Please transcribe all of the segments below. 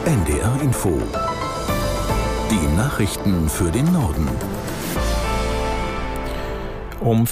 NDR Info. Die Nachrichten für den Norden. Um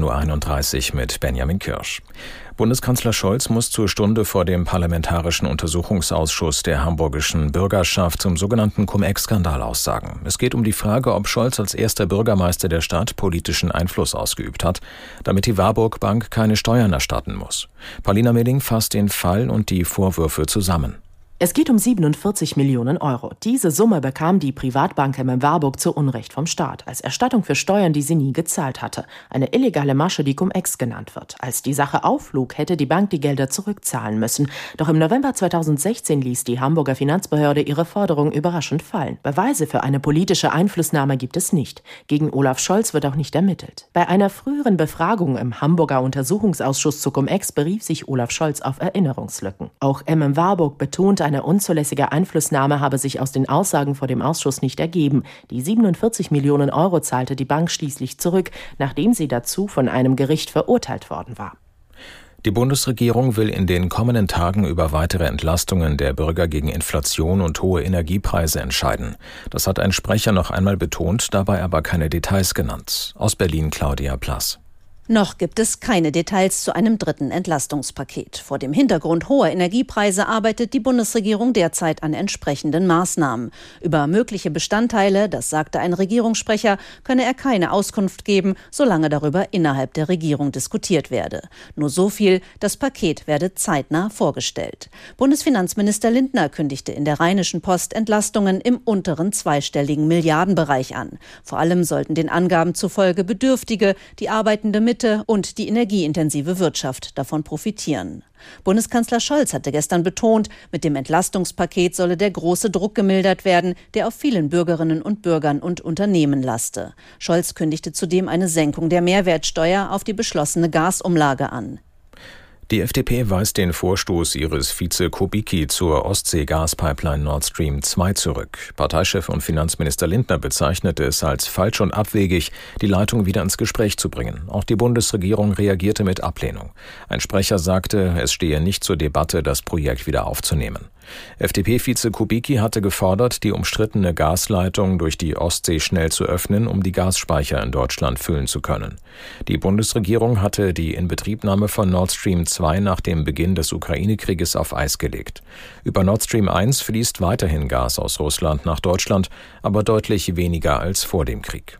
14.31 Uhr mit Benjamin Kirsch. Bundeskanzler Scholz muss zur Stunde vor dem Parlamentarischen Untersuchungsausschuss der hamburgischen Bürgerschaft zum sogenannten Cum-Ex-Skandal aussagen. Es geht um die Frage, ob Scholz als erster Bürgermeister der Stadt politischen Einfluss ausgeübt hat, damit die Warburg Bank keine Steuern erstatten muss. Paulina Milling fasst den Fall und die Vorwürfe zusammen. Es geht um 47 Millionen Euro. Diese Summe bekam die Privatbank Warburg zu Unrecht vom Staat, als Erstattung für Steuern, die sie nie gezahlt hatte. Eine illegale Masche, die Cum-Ex genannt wird. Als die Sache aufflog, hätte die Bank die Gelder zurückzahlen müssen. Doch im November 2016 ließ die Hamburger Finanzbehörde ihre Forderung überraschend fallen. Beweise für eine politische Einflussnahme gibt es nicht. Gegen Olaf Scholz wird auch nicht ermittelt. Bei einer früheren Befragung im Hamburger Untersuchungsausschuss zu Cum-Ex berief sich Olaf Scholz auf Erinnerungslücken. Auch Warburg betonte, eine unzulässige Einflussnahme habe sich aus den Aussagen vor dem Ausschuss nicht ergeben. Die 47 Millionen Euro zahlte die Bank schließlich zurück, nachdem sie dazu von einem Gericht verurteilt worden war. Die Bundesregierung will in den kommenden Tagen über weitere Entlastungen der Bürger gegen Inflation und hohe Energiepreise entscheiden. Das hat ein Sprecher noch einmal betont, dabei aber keine Details genannt. Aus Berlin Claudia Plass. Noch gibt es keine Details zu einem dritten Entlastungspaket. Vor dem Hintergrund hoher Energiepreise arbeitet die Bundesregierung derzeit an entsprechenden Maßnahmen. Über mögliche Bestandteile, das sagte ein Regierungssprecher, könne er keine Auskunft geben, solange darüber innerhalb der Regierung diskutiert werde. Nur so viel, das Paket werde zeitnah vorgestellt. Bundesfinanzminister Lindner kündigte in der Rheinischen Post Entlastungen im unteren zweistelligen Milliardenbereich an. Vor allem sollten den Angaben zufolge Bedürftige, die arbeitende Mitte und die energieintensive Wirtschaft davon profitieren. Bundeskanzler Scholz hatte gestern betont, mit dem Entlastungspaket solle der große Druck gemildert werden, der auf vielen Bürgerinnen und Bürgern und Unternehmen laste. Scholz kündigte zudem eine Senkung der Mehrwertsteuer auf die beschlossene Gasumlage an. Die FDP weist den Vorstoß ihres Vize Kubicki zur Ostsee-Gaspipeline Nord Stream 2 zurück. Parteichef und Finanzminister Lindner bezeichnete es als falsch und abwegig, die Leitung wieder ins Gespräch zu bringen. Auch die Bundesregierung reagierte mit Ablehnung. Ein Sprecher sagte, es stehe nicht zur Debatte, das Projekt wieder aufzunehmen. FDP-Vize Kubicki hatte gefordert, die umstrittene Gasleitung durch die Ostsee schnell zu öffnen, um die Gasspeicher in Deutschland füllen zu können. Die Bundesregierung hatte die Inbetriebnahme von Nord Stream 2 nach dem Beginn des Ukraine-Krieges auf Eis gelegt. Über Nord Stream 1 fließt weiterhin Gas aus Russland nach Deutschland, aber deutlich weniger als vor dem Krieg.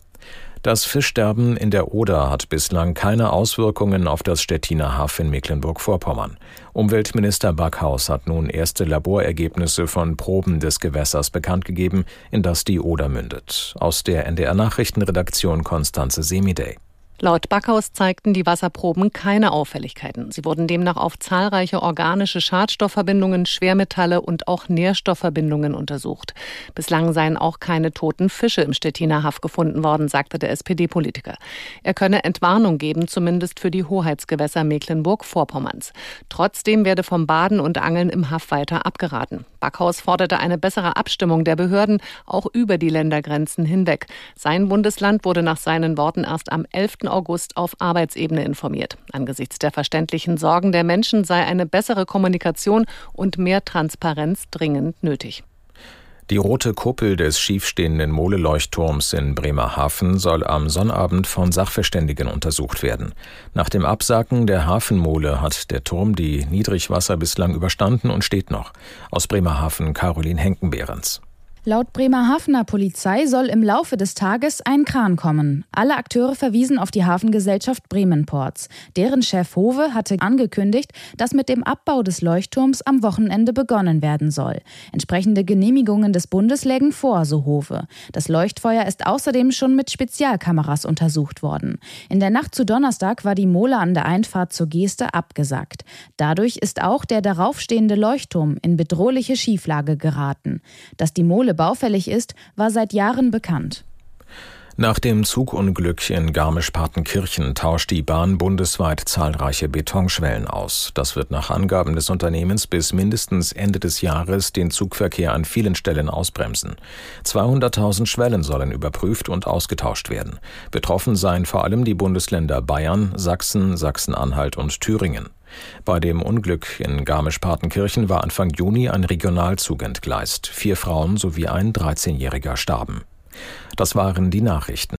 Das Fischsterben in der Oder hat bislang keine Auswirkungen auf das Stettiner Haff in Mecklenburg-Vorpommern. Umweltminister Backhaus hat nun erste Laborergebnisse von Proben des Gewässers bekannt gegeben, in das die Oder mündet. Aus der NDR-Nachrichtenredaktion Konstanze Semidey. Laut Backhaus zeigten die Wasserproben keine Auffälligkeiten. Sie wurden demnach auf zahlreiche organische Schadstoffverbindungen, Schwermetalle und auch Nährstoffverbindungen untersucht. Bislang seien auch keine toten Fische im Stettiner Haff gefunden worden, sagte der SPD-Politiker. Er könne Entwarnung geben, zumindest für die Hoheitsgewässer Mecklenburg-Vorpommerns. Trotzdem werde vom Baden und Angeln im Haff weiter abgeraten. Backhaus forderte eine bessere Abstimmung der Behörden, auch über die Ländergrenzen hinweg. Sein Bundesland wurde nach seinen Worten erst am 11. August auf Arbeitsebene informiert. Angesichts der verständlichen Sorgen der Menschen sei eine bessere Kommunikation und mehr Transparenz dringend nötig. Die rote Kuppel des schiefstehenden Mole-Leuchtturms in Bremerhaven soll am Sonnabend von Sachverständigen untersucht werden. Nach dem Absacken der Hafenmole hat der Turm die Niedrigwasser bislang überstanden und steht noch. Aus Bremerhaven Caroline Henken-Behrens. Laut Bremerhavener Polizei soll im Laufe des Tages ein Kran kommen. Alle Akteure verwiesen auf die Hafengesellschaft Bremenports. Deren Chef Hove hatte angekündigt, dass mit dem Abbau des Leuchtturms am Wochenende begonnen werden soll. Entsprechende Genehmigungen des Bundes lägen vor, so Hove. Das Leuchtfeuer ist außerdem schon mit Spezialkameras untersucht worden. In der Nacht zu Donnerstag war die Mole an der Einfahrt zur Geste abgesackt. Dadurch ist auch der daraufstehende Leuchtturm in bedrohliche Schieflage geraten. Dass die Mole baufällig ist, war seit Jahren bekannt. Nach dem Zugunglück in Garmisch-Partenkirchen tauscht die Bahn bundesweit zahlreiche Betonschwellen aus. Das wird nach Angaben des Unternehmens bis mindestens Ende des Jahres den Zugverkehr an vielen Stellen ausbremsen. 200.000 Schwellen sollen überprüft und ausgetauscht werden. Betroffen seien vor allem die Bundesländer Bayern, Sachsen, Sachsen-Anhalt und Thüringen. Bei dem Unglück in Garmisch-Partenkirchen war Anfang Juni ein Regionalzug entgleist. 4 Frauen sowie ein 13-Jähriger starben. Das waren die Nachrichten.